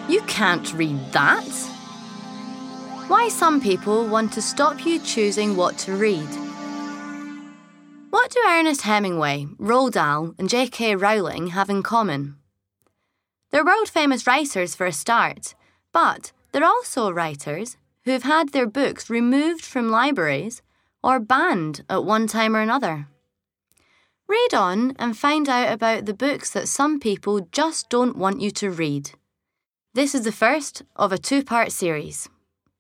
You can't read that. Why some people want to stop you choosing what to read. What do Ernest Hemingway, Roald Dahl, and J.K. Rowling have in common? They're world-famous writers for a start, but they're also writers who've had their books removed from libraries or banned at one time or another. Read on and find out about the books that some people just don't want you to read. This is the first of a two-part series.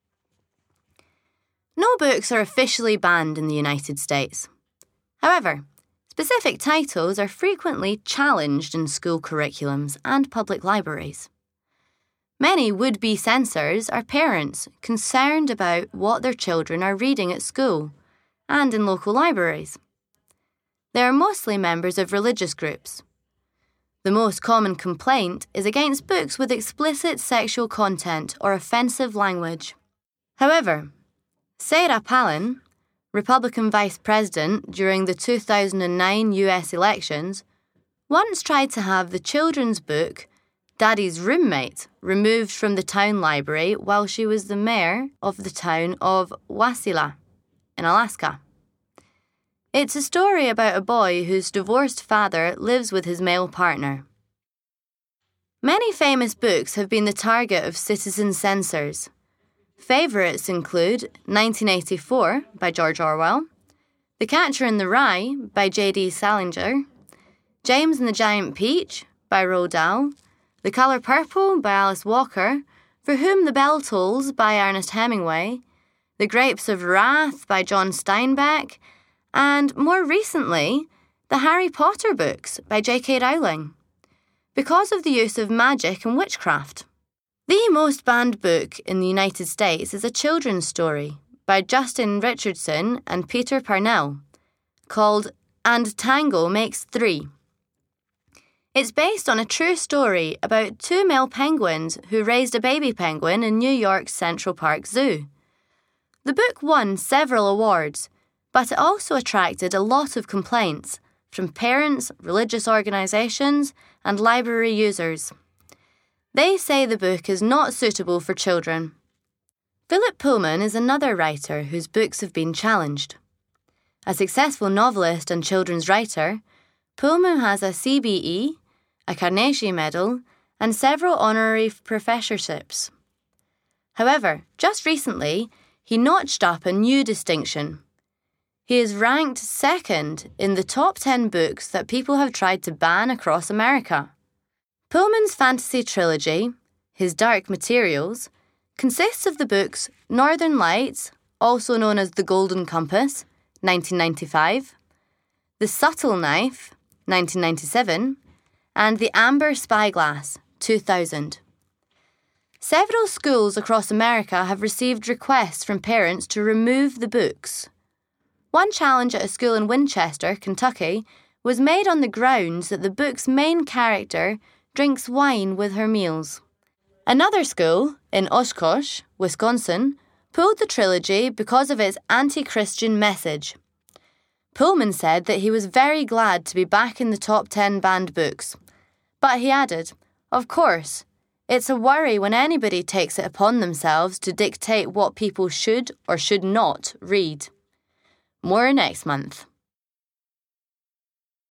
No books are officially banned in the United States. However, specific titles are frequently challenged in school curriculums and public libraries. Many would-be censors are parents concerned about what their children are reading at school and in local libraries. They are mostly members of religious groups. The most common complaint is against books with explicit sexual content or offensive language. However, Sarah Palin, Republican vice president during the 2009 US elections, once tried to have the children's book, Daddy's Roommate, removed from the town library while she was the mayor of the town of Wasilla in Alaska. It's a story about a boy whose divorced father lives with his male partner. Many famous books have been the target of citizen censors. Favourites include 1984 by George Orwell, The Catcher in the Rye by J.D. Salinger, James and the Giant Peach by Roald Dahl, The Colour Purple by Alice Walker, For Whom the Bell Tolls by Ernest Hemingway, The Grapes of Wrath by John Steinbeck, and more recently, the Harry Potter books by J.K. Rowling, because of the use of magic and witchcraft. The most banned book in the United States is a children's story by Justin Richardson and Peter Parnell, called And Tango Makes Three. It's based on a true story about two male penguins who raised a baby penguin in New York's Central Park Zoo. The book won several awards, but it also attracted a lot of complaints from parents, religious organisations, and library users. They say the book is not suitable for children. Philip Pullman is another writer whose books have been challenged. A successful novelist and children's writer, Pullman has a CBE, a Carnegie Medal, and several honorary professorships. However, just recently, he notched up a new distinction. He is ranked second in the top 10 books that people have tried to ban across America. Pullman's fantasy trilogy, his Dark Materials, consists of the books Northern Lights, also known as The Golden Compass, 1995, The Subtle Knife, 1997, and The Amber Spyglass, 2000. Several schools across America have received requests from parents to remove the books. One challenge at a school in Winchester, Kentucky, was made on the grounds that the book's main character drinks wine with her meals. Another school, in Oshkosh, Wisconsin, pulled the trilogy because of its anti-Christian message. Pullman said that he was very glad to be back in the top 10 banned books. But he added, "Of course, it's a worry when anybody takes it upon themselves to dictate what people should or should not read." More next month.